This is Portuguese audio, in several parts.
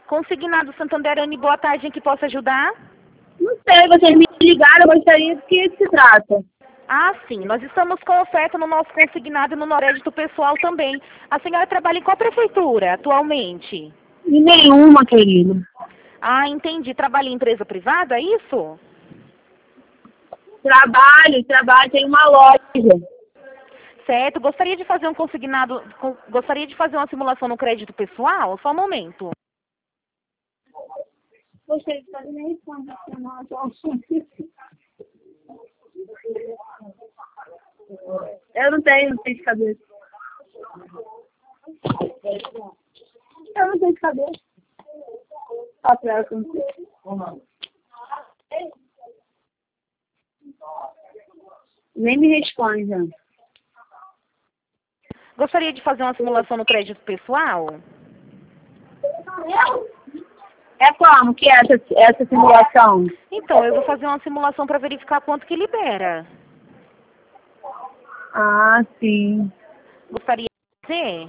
Consignado Santanderani, boa tarde, em que posso ajudar? Não sei, vocês me ligaram, eu gostaria do que se trata. Ah, sim, nós estamos com oferta no nosso consignado e no Norédito pessoal também. A senhora trabalha em qual prefeitura atualmente? E nenhuma, querido. Ah, entendi. Trabalha em empresa privada, é isso? Trabalho, tem uma loja. Certo. Gostaria de fazer um consignado, gostaria de fazer uma simulação no crédito pessoal? Só um momento. Gostaria de fazer nem Eu não tenho de cabeça. Eu não tenho de cabeça. Fala pra ela que eu não sei. Nem me responde, Ana. Gostaria de fazer uma simulação no crédito pessoal? É como que é essa simulação? Então, eu vou fazer uma simulação para verificar quanto que libera. Ah, sim. Gostaria de fazer?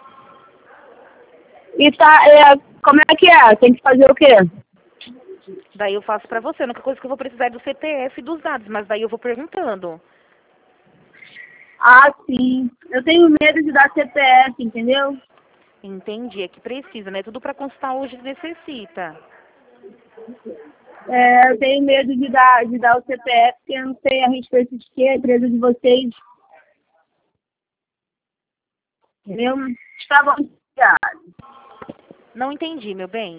E como é que é? Tem que fazer o quê? Daí eu faço para você. A única coisa que eu vou precisar é do CPF e dos dados, mas daí eu vou perguntando. Ah, sim. Eu tenho medo de dar CPF, entendeu? Entendi, é que precisa, né? Tudo para constar hoje necessita. Eu tenho medo de dar o CPF, porque eu não sei a respeito de que a empresa de vocês. Entendeu? Está bom. Não entendi, meu bem.